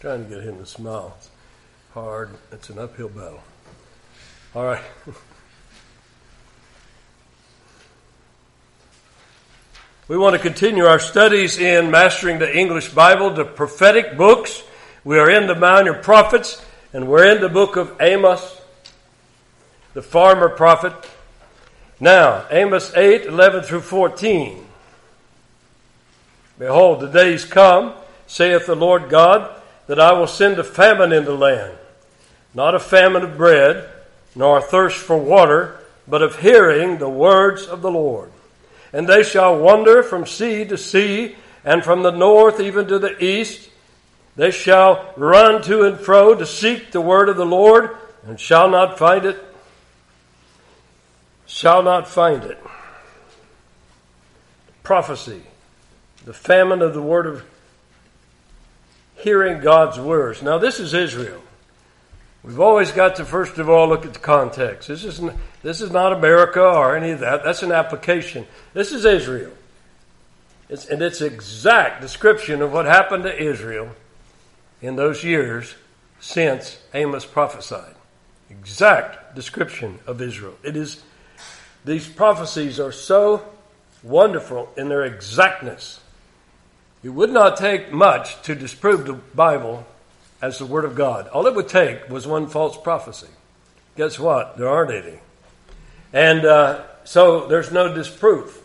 Trying to get him to smile. It's hard. It's an uphill battle. All right. We want to continue our studies in Mastering the English Bible, the prophetic books. We are in the Minor Prophets, and we're in the book of Amos, the farmer prophet. Now, Amos 8:11 through 14. Behold, the days come, saith the Lord God, that I will send a famine in the land, not a famine of bread, nor a thirst for water, but of hearing the words of the Lord. And they shall wander from sea to sea, and from the north even to the east. They shall run to and fro to seek the word of the Lord, and shall not find it. Shall not find it. Prophecy. The famine of the word of hearing God's words. Now this is Israel. We've always got to first of all look at the context. This is not America or any of that. That's an application. This is Israel. It's exact description of what happened to Israel in those years since Amos prophesied. Exact description of Israel. These prophecies are so wonderful in their exactness. It would not take much to disprove the Bible as the Word of God. All it would take was one false prophecy. Guess what? There aren't any. And so there's no disproof.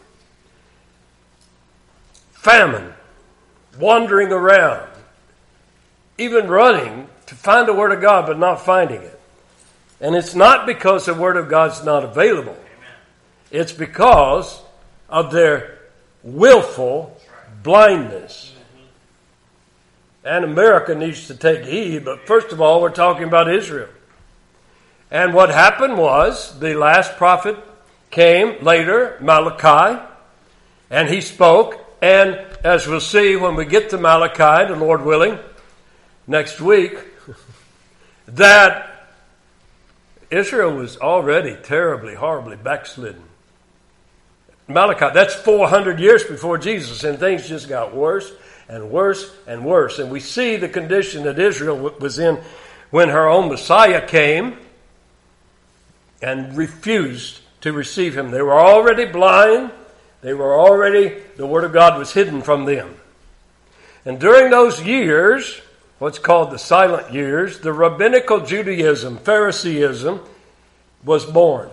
Famine, wandering around, even running to find the Word of God but not finding it. And it's not because the Word of God's not available. It's because of their willful blindness. And America needs to take heed, but first of all, we're talking about Israel. And what happened was, the last prophet came later, Malachi, and he spoke, and as we'll see when we get to Malachi, the Lord willing, next week, that Israel was already terribly, horribly backslidden. Malachi, that's 400 years before Jesus, and things just got worse and worse and worse. And we see the condition that Israel was in when her own Messiah came and refused to receive him. They were already blind. The Word of God was hidden from them. And during those years, what's called the silent years, the rabbinical Judaism, Phariseeism, was born.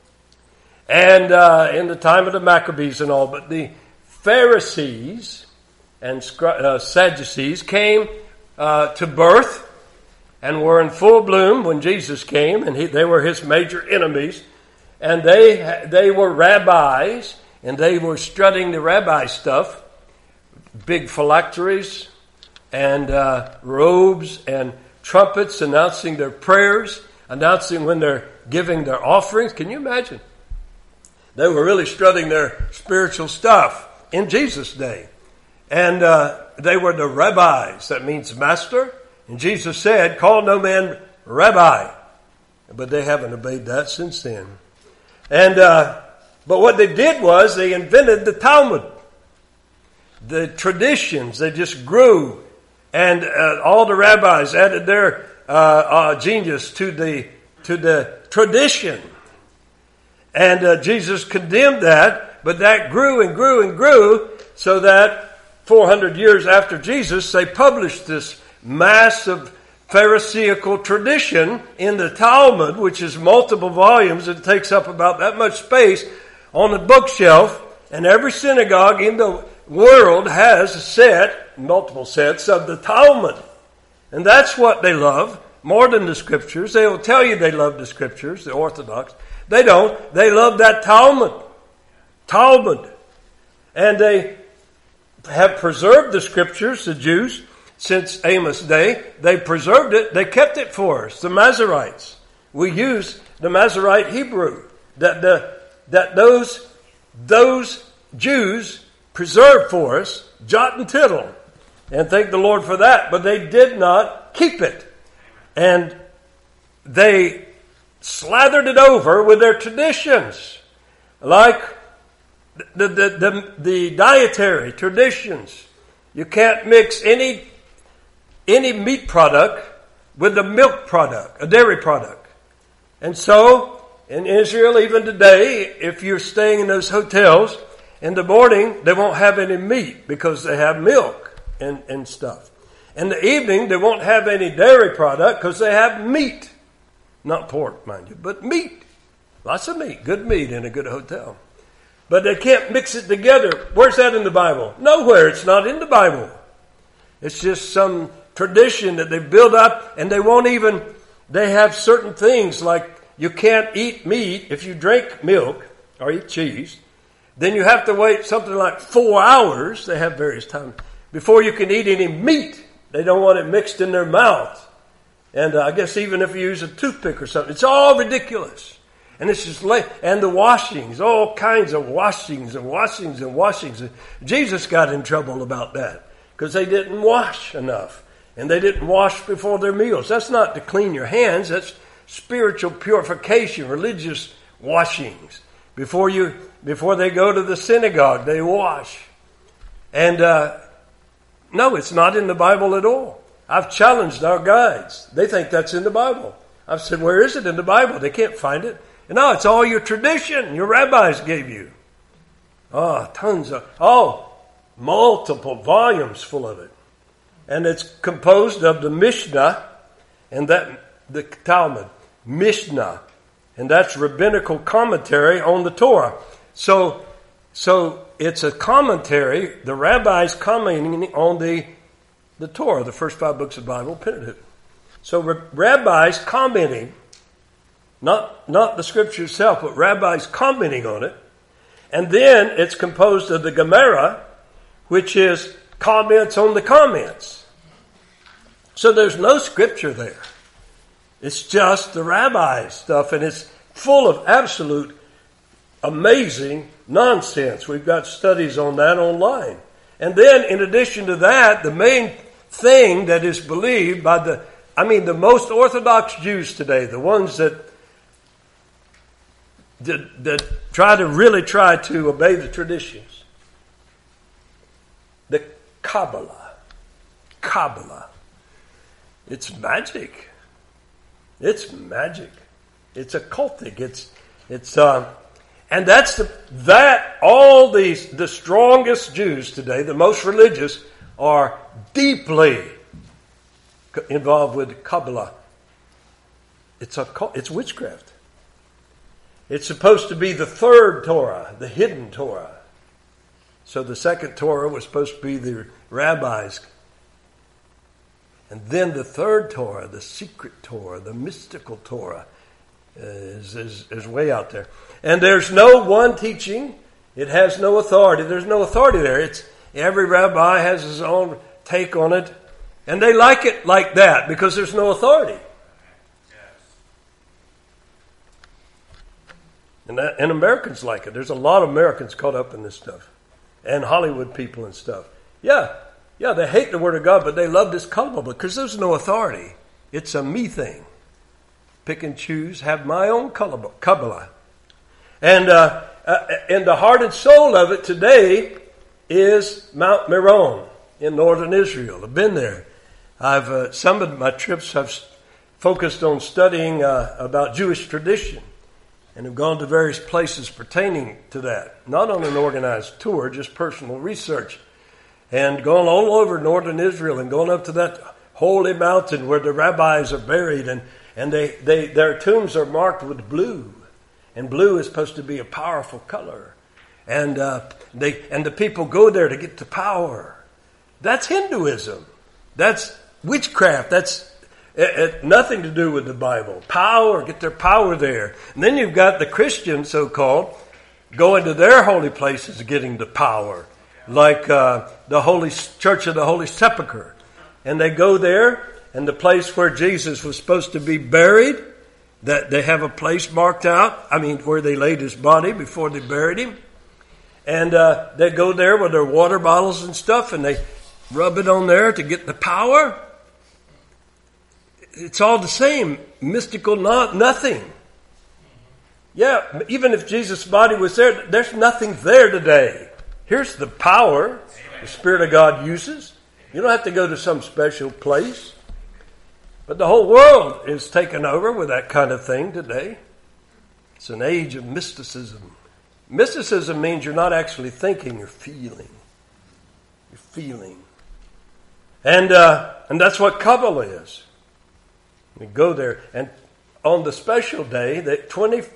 And in the time of the Maccabees and all, but the Pharisees and Sadducees came to birth and were in full bloom when Jesus came, and they were his major enemies. And they were rabbis, and they were strutting the rabbi stuff, big phylacteries and robes and trumpets, announcing their prayers, announcing when they're giving their offerings. Can you imagine? They were really strutting their spiritual stuff in Jesus' day. And they were the rabbis. That means master. And Jesus said, call no man rabbi. But they haven't obeyed that since then. And but what they did was they invented the Talmud. The traditions, they just grew. And all the rabbis added their genius to the tradition. And Jesus condemned that, but that grew and grew and grew, so that 400 years after Jesus, they published this massive Pharisaical tradition in the Talmud, which is multiple volumes. It takes up about that much space on the bookshelf, and every synagogue in the world has a set, multiple sets of the Talmud. And that's what they love, more than the Scriptures. They will tell you they love the Scriptures, the Orthodox. They don't. They love that Talmud. And they have preserved the Scriptures, the Jews, since Amos' day. They preserved it. They kept it for us, the Masoretes. We use the Masorete Hebrew that those Jews preserved for us, jot and tittle. And thank the Lord for that. But they did not keep it. And they slathered it over with their traditions, like the dietary traditions. You can't mix any any meat product with a milk product, a dairy product. And so, in Israel, even today, if you're staying in those hotels, in the morning, they won't have any meat because they have milk and stuff. In the evening, they won't have any dairy product because they have meat. Not pork, mind you, but meat. Lots of meat, good meat in a good hotel. But they can't mix it together. Where's that in the Bible? Nowhere. It's not in the Bible. It's just some tradition that they build up, and they have certain things like you can't eat meat if you drink milk or eat cheese. Then you have to wait something like 4 hours. They have various times before you can eat any meat. They don't want it mixed in their mouth. And I guess even if you use a toothpick or something, it's all ridiculous. And it's just and the washings, all kinds of washings and washings and washings. Jesus got in trouble about that because they didn't wash enough. And they didn't wash before their meals. That's not to clean your hands. That's spiritual purification, religious washings. Before they go to the synagogue, they wash. And no, it's not in the Bible at all. I've challenged our guides. They think that's in the Bible. I've said, where is it in the Bible? They can't find it. No, it's all your tradition your rabbis gave you. Multiple volumes full of it. And it's composed of the Mishnah and the Talmud. Mishnah. And that's rabbinical commentary on the Torah. So it's a commentary, the rabbis commenting on the Torah, the first 5 books of the Bible, Pentateuch. So rabbis commenting, not the scripture itself, but rabbis commenting on it. And then it's composed of the Gemara, which is comments on the comments. So there's no scripture there. It's just the rabbi stuff, and it's full of absolute amazing nonsense. We've got studies on that online. And then in addition to that, the main thing that is believed by the most Orthodox Jews today, the ones that try to obey the traditions, the Kabbalah. It's magic. It's magic. It's occultic. And the strongest Jews today, the most religious, are deeply involved with Kabbalah. It's witchcraft. It's supposed to be the third Torah, the hidden Torah. So the second Torah was supposed to be the rabbis. And then the third Torah, the secret Torah, the mystical Torah, is way out there. And there's no one teaching. It has no authority. There's no authority there. Every rabbi has his own take on it. And they like it like that because there's no authority. And Americans like it. There's a lot of Americans caught up in this stuff. And Hollywood people and stuff. Yeah, they hate the Word of God, but they love this Kabbalah because there's no authority. It's a me thing. Pick and choose, have my own Kabbalah. And the heart and soul of it today is Mount Meron in northern Israel. I've been there. Some of my trips have focused on studying about Jewish tradition. And have gone to various places pertaining to that. Not on an organized tour, just personal research. And gone all over northern Israel and gone up to that holy mountain where the rabbis are buried. And their tombs are marked with blue. And blue is supposed to be a powerful color. And the people go there to get the power. That's Hinduism. That's witchcraft. That's nothing to do with the Bible. Power, get their power there. And then you've got the Christians, so-called, going to their holy places getting the power. Like the Holy Church of the Holy Sepulchre. And they go there, and the place where Jesus was supposed to be buried, that they have a place marked out, where they laid his body before they buried him. And they go there with their water bottles and stuff, and they rub it on there to get the power. It's all the same. Mystical, nothing. Yeah, even if Jesus' body was there, there's nothing there today. Here's the power the Spirit of God uses. You don't have to go to some special place. But the whole world is taken over with that kind of thing today. It's an age of mysticism. Mysticism means you're not actually thinking, you're feeling. You're feeling. And that's what Kabbalah is. We go there, and on the special day, that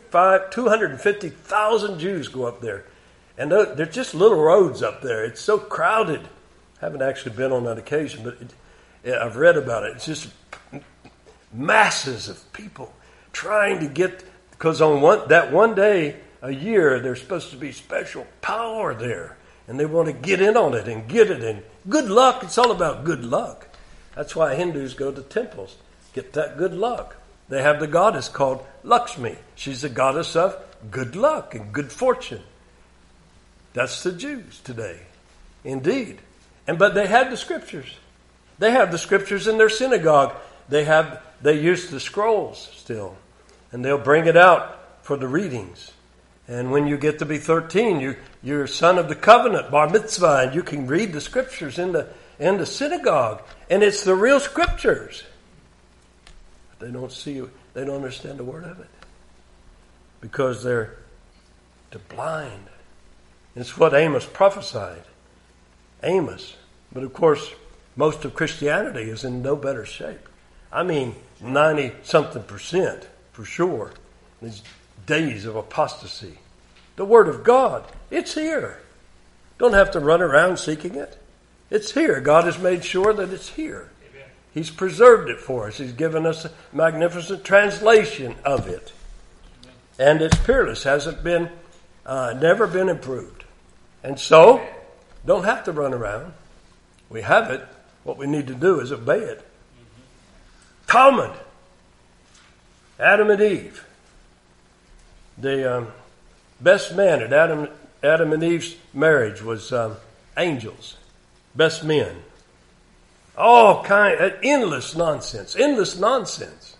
250,000 Jews go up there. And they're just little roads up there. It's so crowded. I haven't actually been on that occasion, but I've read about it. It's just masses of people trying to get, because on that one day a year, there's supposed to be special power there. And they want to get in on it and get it. And good luck, it's all about good luck. That's why Hindus go to temples, get that good luck. They have the goddess called Lakshmi. She's the goddess of good luck and good fortune. That's the Jews today. Indeed. But they have the scriptures. They have the scriptures in their synagogue. They use the scrolls still. And they'll bring it out for the readings. And when you get to be 13, you're a son of the covenant, bar mitzvah, and you can read the scriptures in the synagogue. And it's the real scriptures. But they don't understand a word of it. Because they're blind. It's what Amos prophesied. Amos. But of course, most of Christianity is in no better shape. I mean, 90-something% for sure. These days of apostasy. The Word of God, it's here. Don't have to run around seeking it. It's here. God has made sure that it's here. Amen. He's preserved it for us. He's given us a magnificent translation of it. Amen. And it's peerless. Hasn't been, never been improved. And so, don't have to run around. We have it. What we need to do is obey it. Mm-hmm. Talmud. Adam and Eve. The best man at Adam and Eve's marriage was angels. Best men. All kind, endless nonsense. Endless nonsense.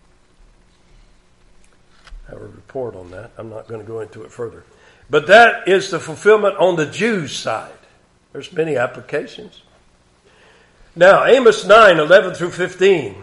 I have a report on that. I'm not going to go into it further. But that is the fulfillment on the Jews' side. There's many applications. Now, Amos 9:11 through 15.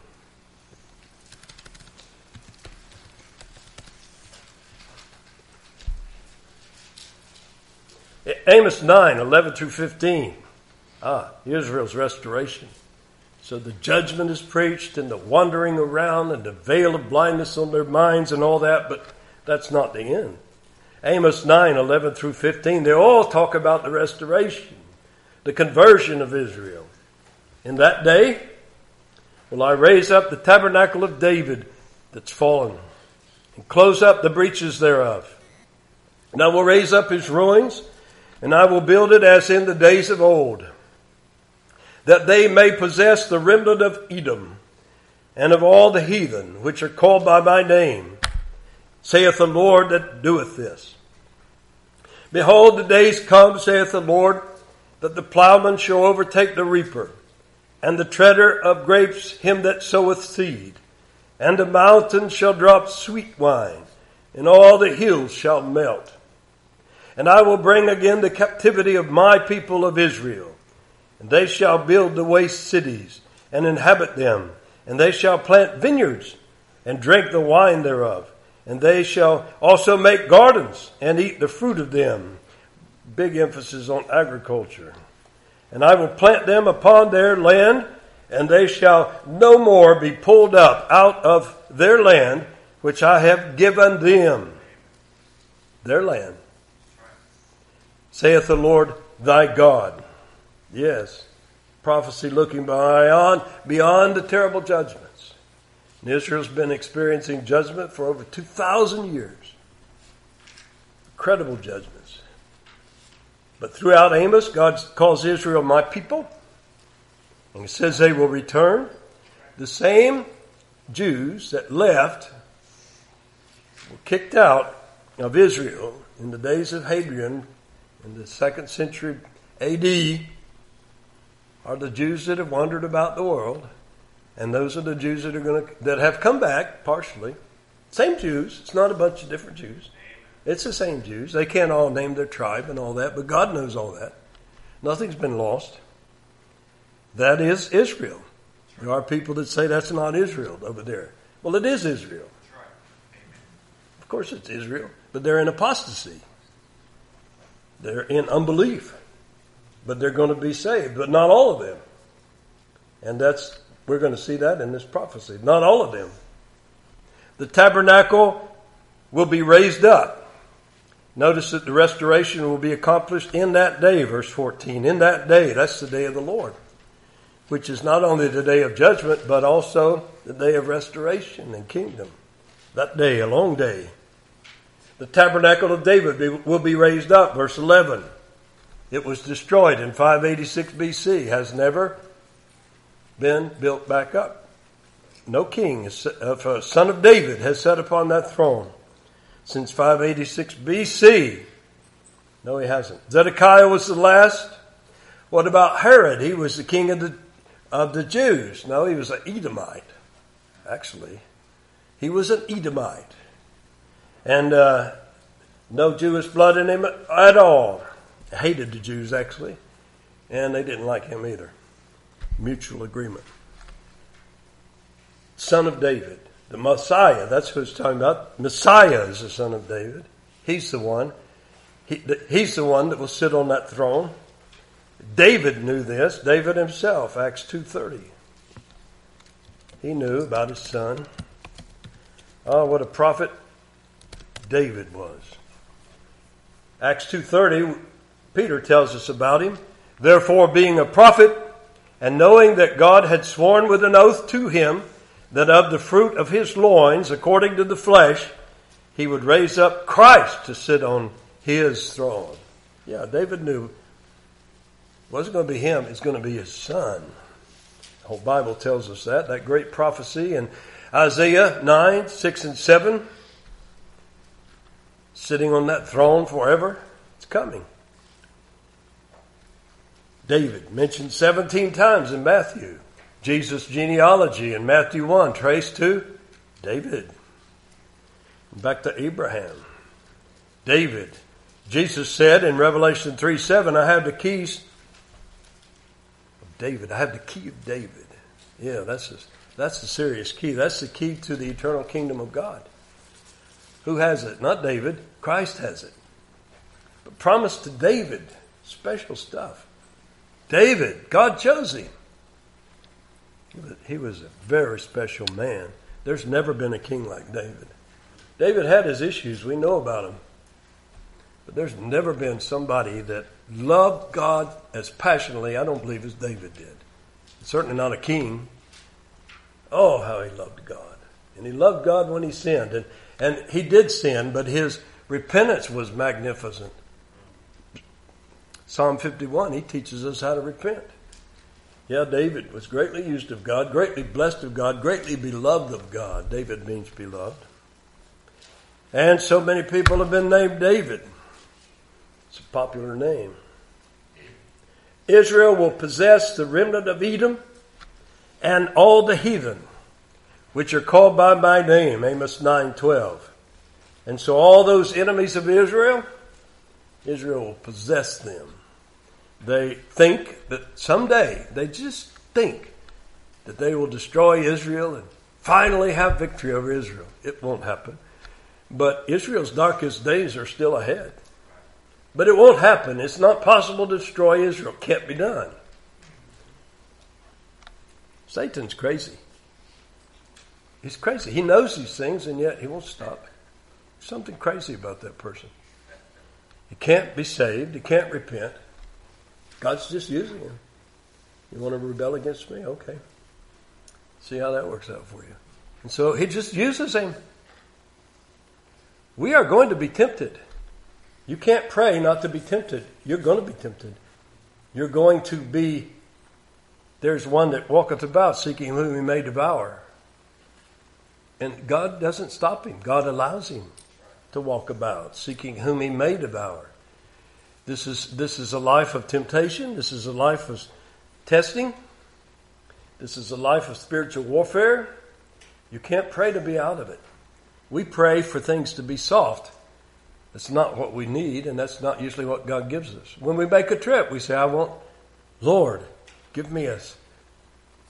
Amos 9:11 through 15. Israel's restoration. So the judgment is preached and the wandering around and the veil of blindness on their minds and all that, but that's not the end. Amos 9:11 through 15, they all talk about the restoration, the conversion of Israel. In that day, will I raise up the tabernacle of David that's fallen and close up the breaches thereof. And I will raise up his ruins, and I will build it as in the days of old, that they may possess the remnant of Edom and of all the heathen which are called by my name, saith the Lord that doeth this. Behold, the days come, saith the Lord, that the plowman shall overtake the reaper, and the treader of grapes him that soweth seed. And the mountains shall drop sweet wine, and all the hills shall melt. And I will bring again the captivity of my people of Israel, and they shall build the waste cities, and inhabit them, and they shall plant vineyards, and drink the wine thereof. And they shall also make gardens and eat the fruit of them. Big emphasis on agriculture. And I will plant them upon their land, and they shall no more be pulled up out of their land, which I have given them. Their land. Saith the Lord thy God. Yes. Prophecy looking beyond the terrible judgments. And Israel's been experiencing judgment for over 2,000 years. Incredible judgments. But throughout Amos, God calls Israel my people. And he says they will return. The same Jews that left, were kicked out of Israel in the days of Hadrian in the 2nd century A.D. are the Jews that have wandered about the world. And those are the Jews that have come back, partially. Same Jews. It's not a bunch of different Jews. It's the same Jews. They can't all name their tribe and all that, but God knows all that. Nothing's been lost. That is Israel. There are people that say that's not Israel over there. Well, it is Israel. That's right. Amen. Of course it's Israel, but they're in apostasy. They're in unbelief. But they're going to be saved, but not all of them. And we're going to see that in this prophecy. Not all of them. The tabernacle will be raised up. Notice that the restoration will be accomplished in that day, verse 14. In that day, that's the day of the Lord, which is not only the day of judgment, but also the day of restoration and kingdom. That day, a long day. The tabernacle of David will be raised up, verse 11. It was destroyed in 586 BC, has never been built back up. No king, son of David, has sat upon that throne since 586 BC. No, he hasn't. Zedekiah was the last. What about Herod? He was the king of the Jews. No, he was an Edomite, actually. He was an Edomite. And no Jewish blood in him at all. Hated the Jews, actually. And they didn't like him either. Mutual agreement. Son of David. The Messiah, that's who it's talking about. Messiah is the son of David. He's the one. He's the one that will sit on that throne. David knew this. David himself, Acts 2:30. He knew about his son. Oh, what a prophet David was. Acts 2:30, Peter tells us about him. Therefore, being a prophet, and knowing that God had sworn with an oath to him, that of the fruit of his loins, according to the flesh, he would raise up Christ to sit on his throne. Yeah, David knew it wasn't going to be him, it's going to be his son. The whole Bible tells us that great prophecy in Isaiah 9, 6 and 7. Sitting on that throne forever, it's coming. David mentioned 17 times in Matthew. Jesus' genealogy in Matthew 1 traced to David. Back to Abraham. David. Jesus said in Revelation 3:7, I have the keys of David. I have the key of David. Yeah, that's the serious key. That's the key to the eternal kingdom of God. Who has it? Not David. Christ has it. But promised to David. Special stuff. David. God chose him. He was a very special man. There's never been a king like David. David had his issues. We know about him. But there's never been somebody that loved God as passionately, I don't believe, as David did. Certainly not a king. Oh, how he loved God. And he loved God when he sinned. And he did sin, but his repentance was magnificent. Psalm 51, he teaches us how to repent. Yeah, David was greatly used of God, greatly blessed of God, greatly beloved of God. David means beloved. And so many people have been named David. It's a popular name. Israel will possess the remnant of Edom and all the heathen, which are called by my name, Amos 9:12. And so all those enemies of Israel will possess them. They think that someday, they just think that they will destroy Israel and finally have victory over Israel. It won't happen. But Israel's darkest days are still ahead. But it won't happen. It's not possible to destroy Israel. Can't be done. Satan's crazy. He's crazy. He knows these things, and yet he won't stop. There's something crazy about that person. He can't be saved. He can't repent. God's just using him. You want to rebel against me? Okay. See how that works out for you. And so he just uses him. We are going to be tempted. You can't pray not to be tempted. You're going to be tempted. You're going to be, there's one that walketh about seeking whom he may devour. And God doesn't stop him. God allows him to walk about seeking whom he may devour. This is a life of temptation. This is a life of testing. This is a life of spiritual warfare. You can't pray to be out of it. We pray for things to be soft. That's not what we need, and that's not usually what God gives us. When we make a trip, we say, Lord, give me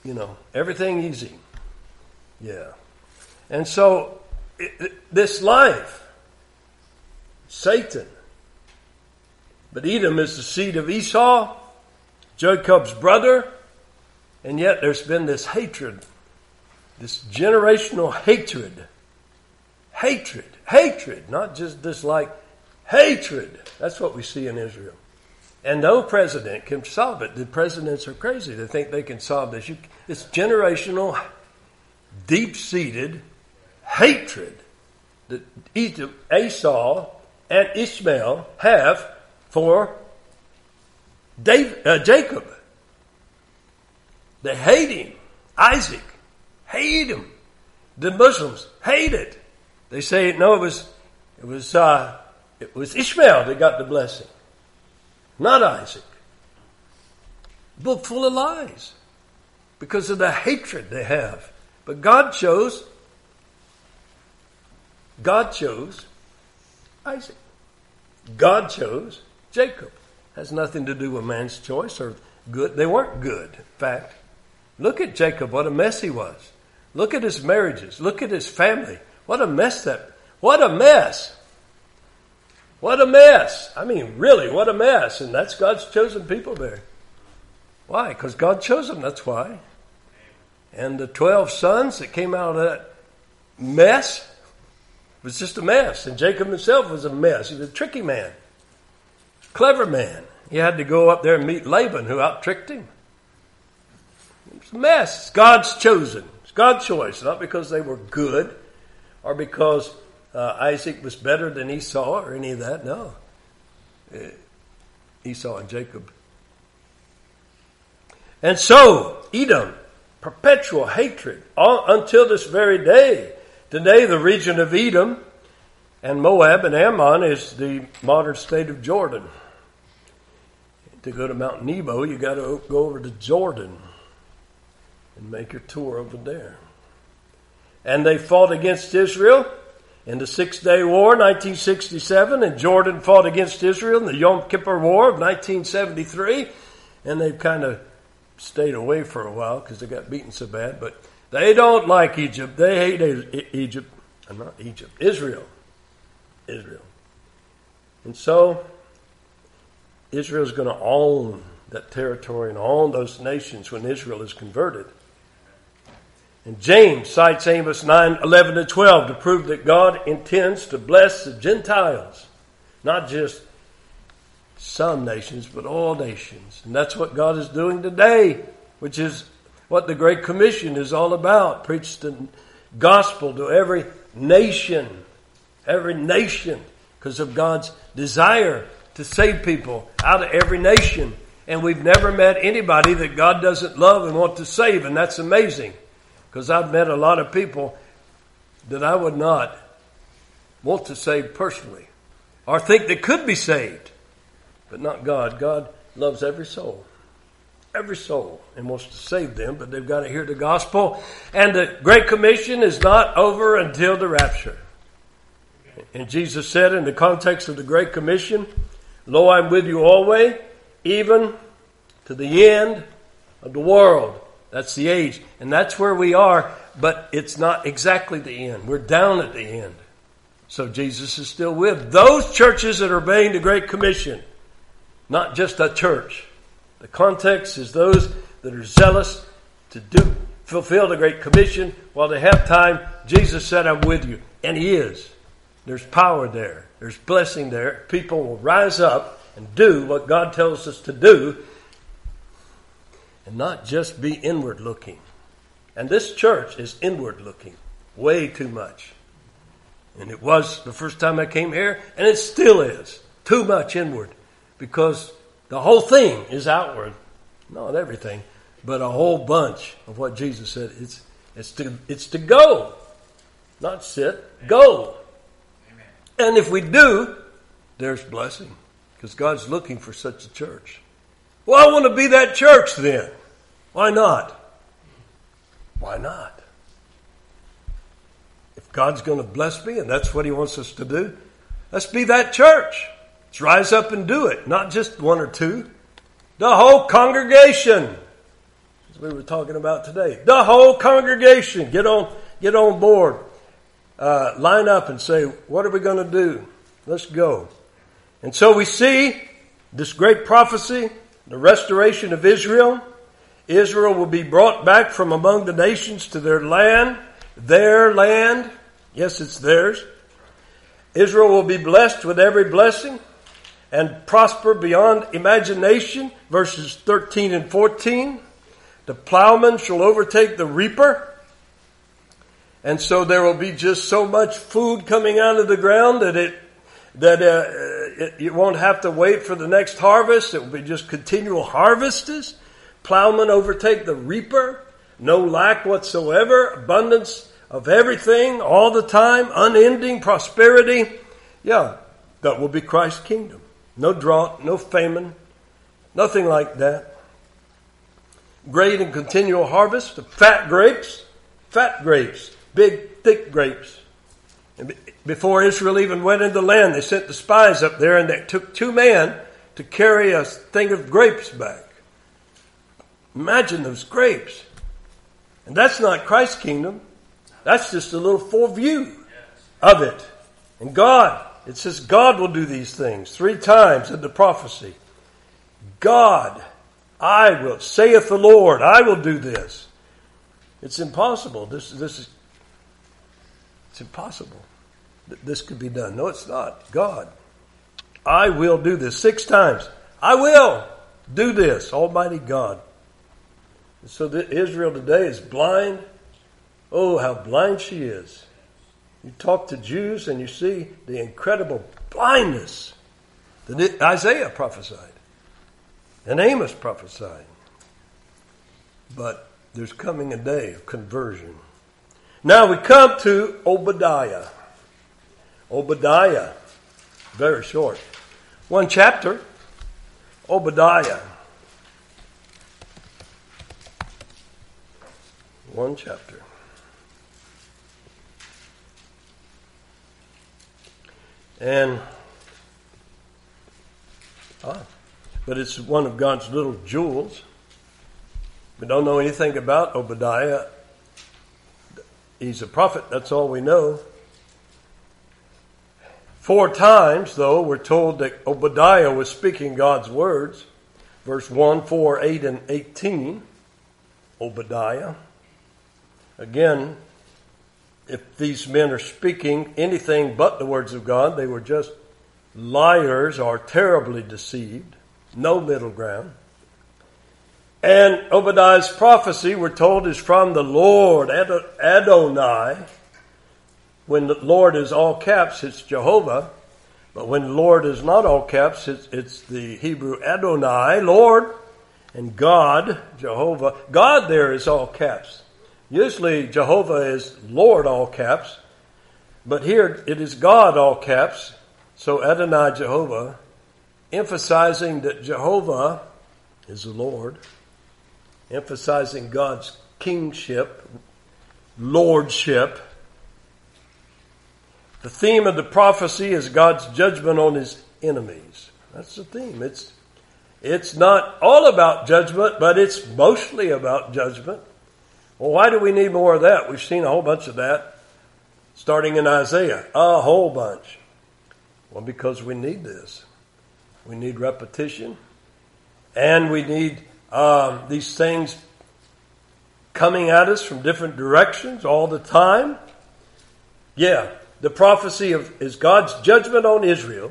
everything easy. Yeah. And so, this life, Satan. But Edom is the seed of Esau, Jacob's brother, and yet there's been this hatred, this generational hatred. Hatred, not just dislike, hatred. That's what we see in Israel. And no president can solve it. The presidents are crazy. They think they can solve this. It's generational, deep-seated hatred that Esau and Ishmael have for Jacob. They hate him. Isaac, hate him. The Muslims hate it. They say no, it was Ishmael that got the blessing, not Isaac. Book full of lies because of the hatred they have. But God chose Isaac. God chose Jacob. Has nothing to do with man's choice or good. They weren't good. In fact, look at Jacob, what a mess he was. Look at his marriages. Look at his family. What a mess what a mess. What a mess. I mean, really, what a mess. And that's God's chosen people there. Why? Because God chose them, that's why. And the 12 sons that came out of that mess was just a mess. And Jacob himself was a mess. He was a tricky man. Clever man. He had to go up there and meet Laban, who out-tricked him. It was a mess. It's God's chosen. It's God's choice. Not because they were good or because Isaac was better than Esau or any of that. No. Esau and Jacob. And so, Edom, perpetual hatred until this very day. Today, the region of Edom and Moab and Ammon is the modern state of Jordan. To go to Mount Nebo, you got to go over to Jordan and make your tour over there. And they fought against Israel in the 6-Day War, 1967, and Jordan fought against Israel in the Yom Kippur War of 1973, and they've kind of stayed away for a while because they got beaten so bad, but they don't like Egypt. They hate Egypt. Not Egypt. Israel. And so, Israel's going to own that territory and own those nations when Israel is converted. And James cites Amos 9:11-12 to prove that God intends to bless the Gentiles. Not just some nations, but all nations. And that's what God is doing today, which is what the Great Commission is all about. Preach the gospel to every nation, because of God's desire to save people out of every nation. And we've never met anybody that God doesn't love and want to save, and that's amazing. Because I've met a lot of people that I would not want to save personally, or think they could be saved. But not God. God loves every soul, and wants to save them, but they've got to hear the gospel. And the Great Commission is not over until the rapture. And Jesus said in the context of the Great Commission, "Lo, I'm with you always, even to the end of the world." That's the age. And that's where we are, but it's not exactly the end. We're down at the end. So Jesus is still with those churches that are obeying the Great Commission. Not just a church. The context is those that are zealous to fulfill the Great Commission while they have time. Jesus said, "I'm with you." And He is. There's power there. There's blessing there. People will rise up and do what God tells us to do and not just be inward looking. And this church is inward looking way too much. And it was the first time I came here, and it still is too much inward, because the whole thing is outward. Not everything, but a whole bunch of what Jesus said. It's to go, not sit, go. Amen. And if we do, there's blessing, because God's looking for such a church. Well, I want to be that church then. Why not? Why not? If God's going to bless me, and that's what He wants us to do, let's be that church. Let's rise up and do it. Not just one or two. The whole congregation. as we were talking about today. The whole congregation, get on board. Line up and say, what are we going to do? Let's go. And so we see this great prophecy, the restoration of Israel. Israel will be brought back from among the nations to their land. Their land. Yes, it's theirs. Israel will be blessed with every blessing and prosper beyond imagination. Verses 13 and 14. The plowman shall overtake the reaper. And so there will be just so much food coming out of the ground that you won't have to wait for the next harvest. It will be just continual harvests. Plowman overtake the reaper. No lack whatsoever. Abundance of everything all the time. Unending prosperity. Yeah, that will be Christ's kingdom. No drought, no famine, nothing like that. Great and continual harvest of fat grapes, big, thick grapes. And before Israel even went into the land, they sent the spies up there and they took 2 men to carry a thing of grapes back. Imagine those grapes. And that's not Christ's kingdom. That's just a little foreview of it. And God, it says God will do these things 3 times in the prophecy. God, I will, saith the Lord, I will do this. It's impossible. This is it's impossible that this could be done. No, it's not. God, I will do this 6 times. I will do this, Almighty God. And so Israel today is blind. Oh, how blind she is. You talk to Jews and you see the incredible blindness that Isaiah prophesied and Amos prophesied. But there's coming a day of conversion. Now we come to Obadiah. Obadiah, very short. 1 chapter, Obadiah. 1 chapter. And but it's one of God's little jewels. We don't know anything about Obadiah. He's a prophet, that's all we know. 4 times, though, we're told that Obadiah was speaking God's words. Verse 1, 4, 8, and 18. Obadiah. Again, if these men are speaking anything but the words of God, they were just liars or terribly deceived. No middle ground. And Obadiah's prophecy, we're told, is from the Lord, Adonai. When the Lord is all caps, it's Jehovah. But when the Lord is not all caps, it's the Hebrew Adonai, Lord, and God, Jehovah. God there is all caps. Usually Jehovah is Lord all caps. But here it is God all caps. So Adonai, Jehovah, emphasizing that Jehovah is the Lord. Emphasizing God's kingship, lordship. The theme of the prophecy is God's judgment on his enemies. That's the theme. It's not all about judgment, but it's mostly about judgment. Well, why do we need more of that? We've seen a whole bunch of that, starting in Isaiah. A whole bunch. Well, because we need this. We need repetition. And we need these things coming at us from different directions all the time. Yeah, the prophecy is God's judgment on Israel,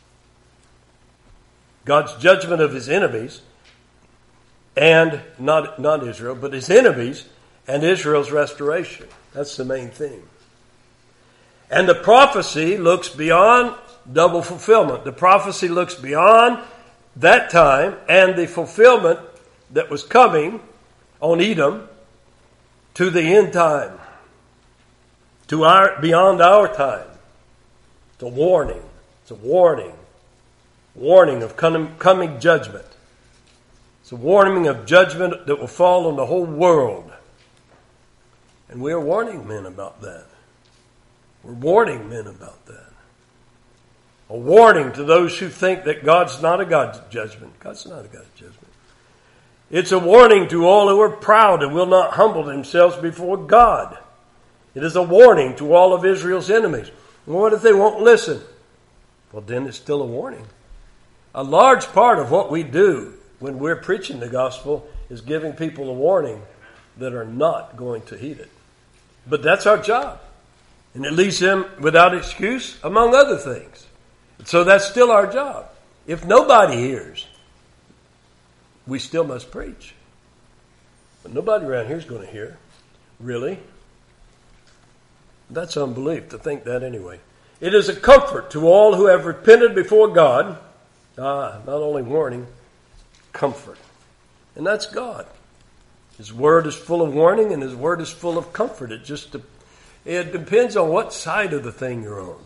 God's judgment of his enemies, and not Israel, but his enemies, and Israel's restoration. That's the main theme. And the prophecy looks beyond double fulfillment. The prophecy looks beyond that time and the fulfillment that was coming on Edom to the end time, to beyond our time. It's a warning. It's a warning. Warning of coming judgment. It's a warning of judgment that will fall on the whole world. And we are warning men about that. We're warning men about that. A warning to those who think that God's not a God of judgment. God's not a God of judgment. It's a warning to all who are proud and will not humble themselves before God. It is a warning to all of Israel's enemies. And what if they won't listen? Well, then it's still a warning. A large part of what we do when we're preaching the gospel is giving people a warning that are not going to heed it. But that's our job. And it leaves them without excuse, among other things. So that's still our job. If nobody hears, we still must preach. But nobody around here is going to hear. Really? That's unbelief to think that anyway. It is a comfort to all who have repented before God. Not only warning, comfort. And that's God. His word is full of warning and his word is full of comfort. It depends on what side of the thing you're on.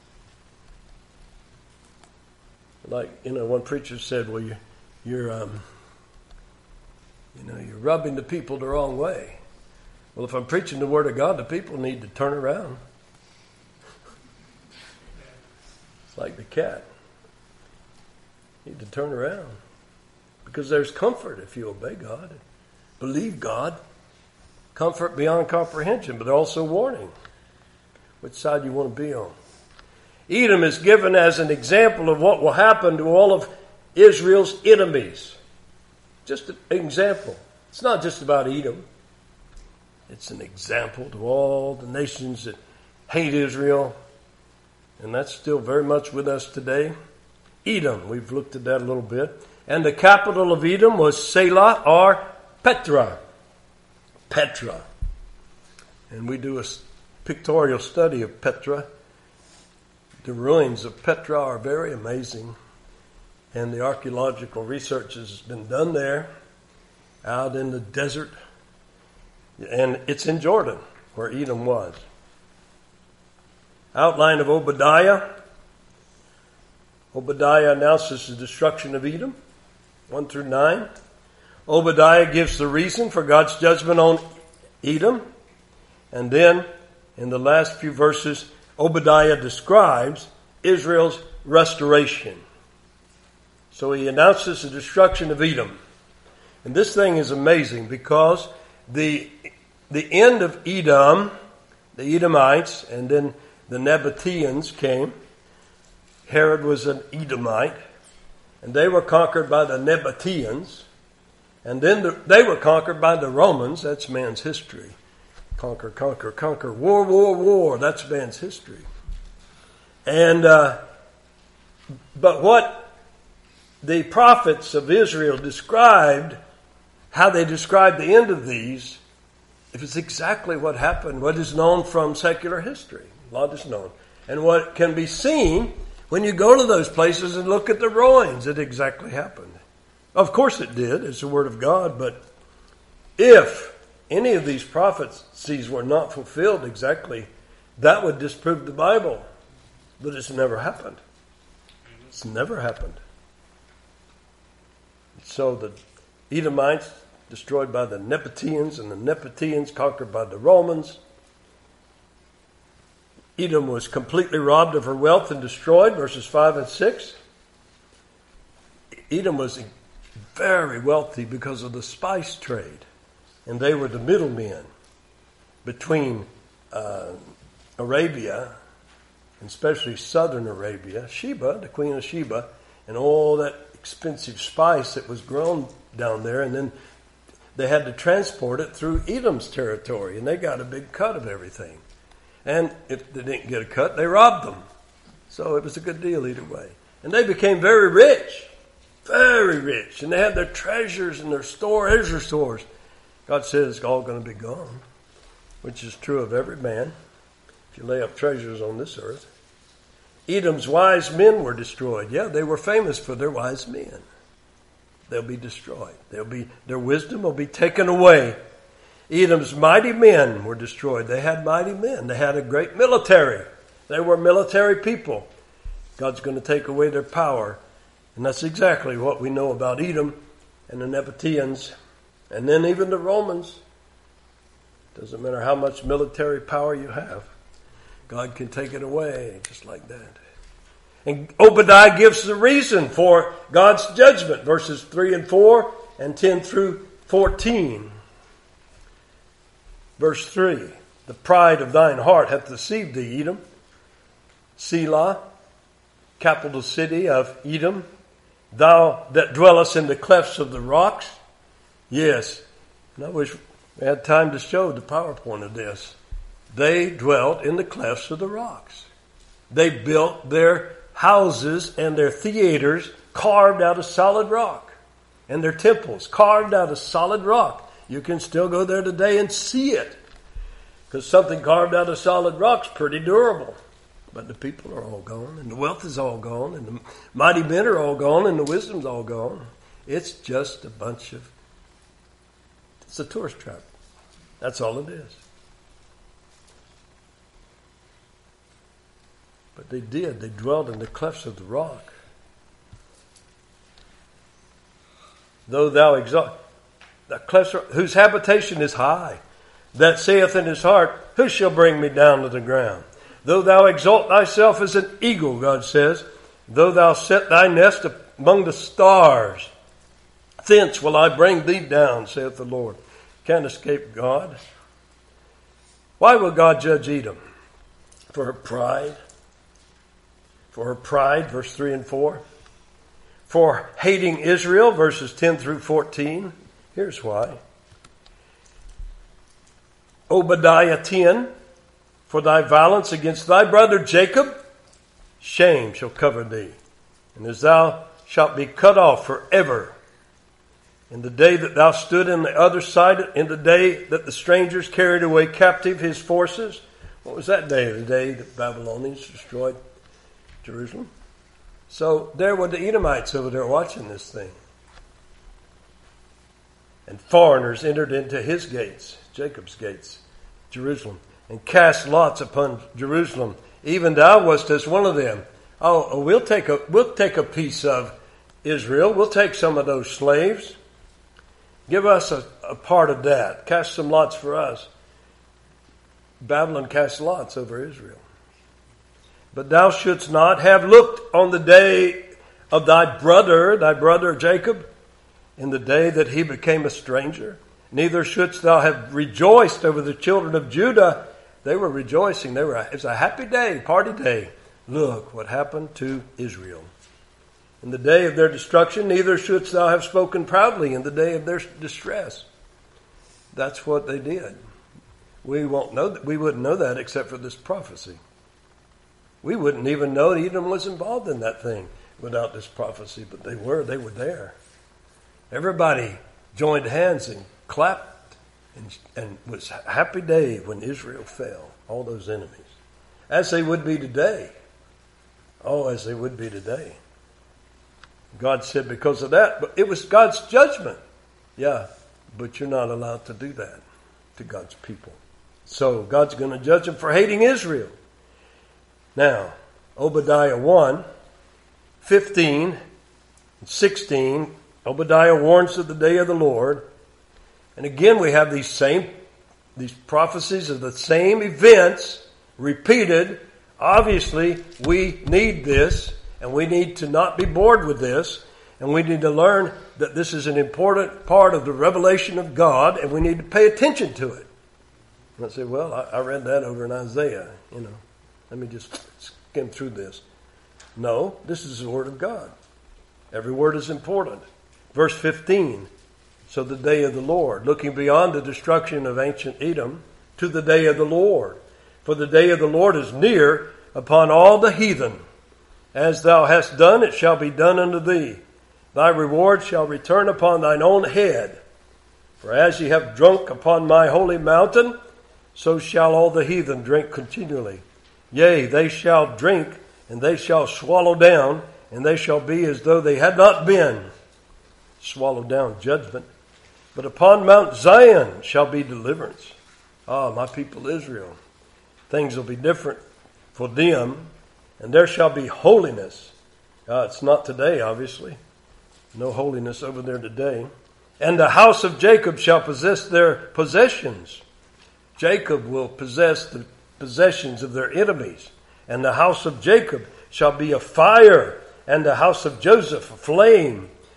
Like, one preacher said, well, you're rubbing the people the wrong way. Well, if I'm preaching the word of God, the people need to turn around. It's like the cat. You need to turn around. Because there's comfort if you obey God. Believe God. Comfort beyond comprehension, but also warning. Which side you want to be on. Edom is given as an example of what will happen to all of Israel's enemies. Just an example. It's not just about Edom. It's an example to all the nations that hate Israel. And that's still very much with us today. Edom, we've looked at that a little bit. And the capital of Edom was Selah or Petra. Petra. And we do a pictorial study of Petra. The ruins of Petra are very amazing. And the archaeological research has been done there, out in the desert. And it's in Jordan, where Edom was. Outline of Obadiah. Obadiah announces the destruction of Edom, 1 through 9. Obadiah gives the reason for God's judgment on Edom. And then, in the last few verses, Obadiah describes Israel's restoration. So he announces the destruction of Edom. And this thing is amazing because the end of Edom, the Edomites, and then the Nabateans came. Herod was an Edomite, and they were conquered by the Nabateans. And then they were conquered by the Romans. That's man's history. Conquer, conquer, conquer. War, war, war. That's man's history. And but what the prophets of Israel described, how they described the end of these, it was exactly what happened, what is known from secular history. A lot is known. And what can be seen when you go to those places and look at the ruins, it exactly happened. Of course it did. It's the Word of God. But if any of these prophecies were not fulfilled exactly, that would disprove the Bible. But it's never happened. It's never happened. So the Edomites destroyed by the Nabateans, and the Nabateans conquered by the Romans. Edom was completely robbed of her wealth and destroyed, verses 5 and 6. Edom was very wealthy because of the spice trade, and they were the middlemen between Arabia, and especially southern Arabia, Sheba, the queen of Sheba, and all that expensive spice that was grown down there, and then they had to transport it through Edom's territory, and they got a big cut of everything. And if they didn't get a cut, they robbed them. So it was a good deal either way. And they became very rich, and they had their treasures and their treasure stores. God says it's all going to be gone, which is true of every man if you lay up treasures on this earth. Edom's wise men were destroyed. Yeah, they were famous for their wise men. They'll be destroyed. Their wisdom will be taken away. Edom's mighty men were destroyed. They had mighty men. They had a great military. They were military people. God's going to take away their power. And that's exactly what we know about Edom and the Nabateans. And then even the Romans. Doesn't matter how much military power you have. God can take it away just like that. And Obadiah gives the reason for God's judgment. Verses 3 and 4. and 10 through 14. Verse 3. The pride of thine heart hath deceived thee, Edom. Selah, capital city of Edom. Thou that dwellest in the clefts of the rocks. Yes, and I wish we had time to show the PowerPoint of this. They dwelt in the clefts of the rocks. They built their houses and their theaters carved out of solid rock. And their temples carved out of solid rock. You can still go there today and see it. Because something carved out of solid rock's pretty durable. But the people are all gone, and the wealth is all gone, and the mighty men are all gone, and the wisdom's all gone. It's just it's a tourist trap. That's all it is. But they dwelled in the clefts of the rock. Though thou exalt, the clefts whose habitation is high, that saith in his heart, who shall bring me down to the ground? Though thou exalt thyself as an eagle, God says, though thou set thy nest among the stars, thence will I bring thee down, saith the Lord. Can't escape God. Why will God judge Edom? For her pride. For her pride, verse 3 and 4. For hating Israel, verses 10 through 14. Here's why. Obadiah 10. For thy violence against thy brother Jacob, shame shall cover thee. And as thou shalt be cut off forever, in the day that thou stood in the other side, in the day that the strangers carried away captive his forces. What was that day? The day that Babylonians destroyed Jerusalem. So there were the Edomites over there watching this thing. And foreigners entered into his gates, Jacob's gates, Jerusalem, and cast lots upon Jerusalem. Even thou wast as one of them. Oh, we'll take a piece of Israel. We'll take some of those slaves. Give us a part of that. Cast some lots for us. Babylon cast lots over Israel. But thou shouldst not have looked on the day of thy brother Jacob, in the day that he became a stranger. Neither shouldst thou have rejoiced over the children of Judah. They were rejoicing. It was a happy day, party day. Look what happened to Israel. In the day of their destruction, neither shouldst thou have spoken proudly in the day of their distress. That's what they did. We wouldn't know that except for this prophecy. We wouldn't even know Edom was involved in that thing without this prophecy, but they were there. Everybody joined hands and clapped. And it was a happy day when Israel fell, all those enemies. As they would be today. Oh, as they would be today. God said because of that, but it was God's judgment. Yeah, but you're not allowed to do that to God's people. So God's going to judge them for hating Israel. Now, Obadiah 1, 15, 16, Obadiah warns of the day of the Lord. And again, we have these prophecies of the same events repeated. Obviously, we need this, and we need to not be bored with this, and we need to learn that this is an important part of the revelation of God, and we need to pay attention to it. And I say, well, I read that over in Isaiah. Let me just skim through this. No, this is the Word of God. Every word is important. Verse 15. So the day of the Lord, looking beyond the destruction of ancient Edom to the day of the Lord. For the day of the Lord is near upon all the heathen. As thou hast done, it shall be done unto thee. Thy reward shall return upon thine own head. For as ye have drunk upon my holy mountain, so shall all the heathen drink continually. Yea, they shall drink, and they shall swallow down, and they shall be as though they had not been. Swallowed down judgment. But upon Mount Zion shall be deliverance. My people Israel. Things will be different for them, and there shall be holiness. It's not today, obviously. No holiness over there today. And the house of Jacob shall possess their possessions. Jacob will possess the possessions of their enemies. And the house of Jacob shall be a fire, and the house of Joseph a flame.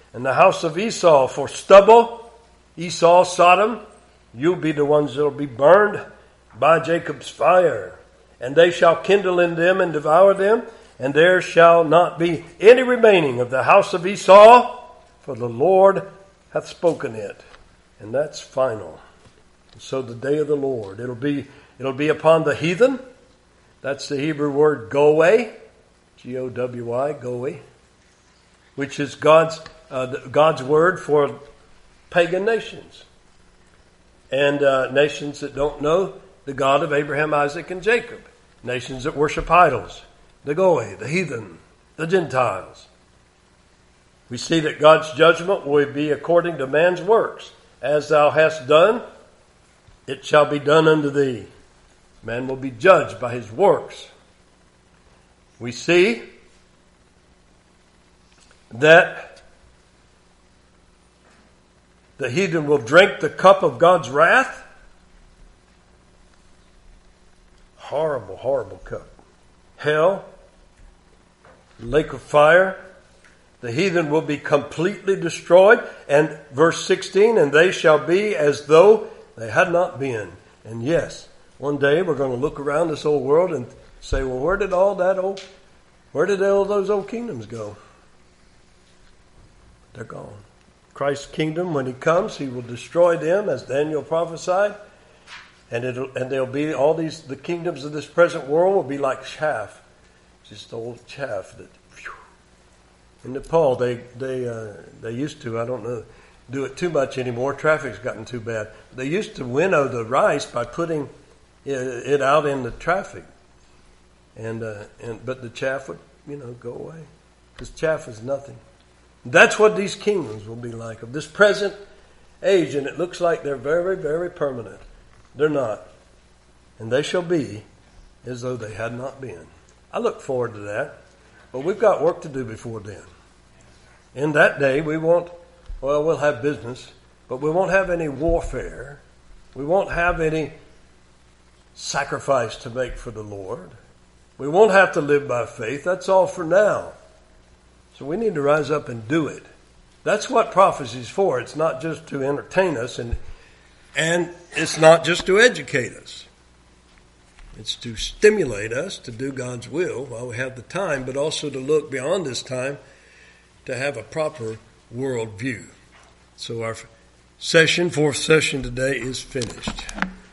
And the house of Esau for stubble. Esau, Sodom, you'll be the ones that will be burned by Jacob's fire. And they shall kindle in them and devour them. And there shall not be any remaining of the house of Esau, for the Lord hath spoken it. And that's final. So the day of the Lord, it'll be upon the heathen. That's the Hebrew word goy, G-O-W-Y, goy, which is God's word for pagan nations. And nations that don't know the God of Abraham, Isaac, and Jacob. Nations that worship idols. The goy, the heathen, the Gentiles. We see that God's judgment will be according to man's works. As thou hast done, it shall be done unto thee. Man will be judged by his works. We see that the heathen will drink the cup of God's wrath. Horrible, horrible cup. Hell, lake of fire. The heathen will be completely destroyed. And verse 16, and they shall be as though they had not been. And yes, one day we're going to look around this old world and say, well, where did all those old kingdoms go? They're gone. Christ's kingdom, when he comes, he will destroy them, as Daniel prophesied. And they'll be the kingdoms of this present world will be like chaff, just old chaff that. In Nepal, they used to, I don't know, do it too much anymore. Traffic's gotten too bad. They used to winnow the rice by putting it out in the traffic, but the chaff would go away, because chaff is nothing. That's what these kingdoms will be like of this present age, and it looks like they're very, very permanent. They're not. And they shall be as though they had not been. I look forward to that. But we've got work to do before then. In that day, we'll have business, but we won't have any warfare. We won't have any sacrifice to make for the Lord. We won't have to live by faith. That's all for now. So we need to rise up and do it. That's what prophecy is for. It's not just to entertain us, and it's not just to educate us. It's to stimulate us to do God's will while we have the time, but also to look beyond this time to have a proper world view. So our fourth session today is finished.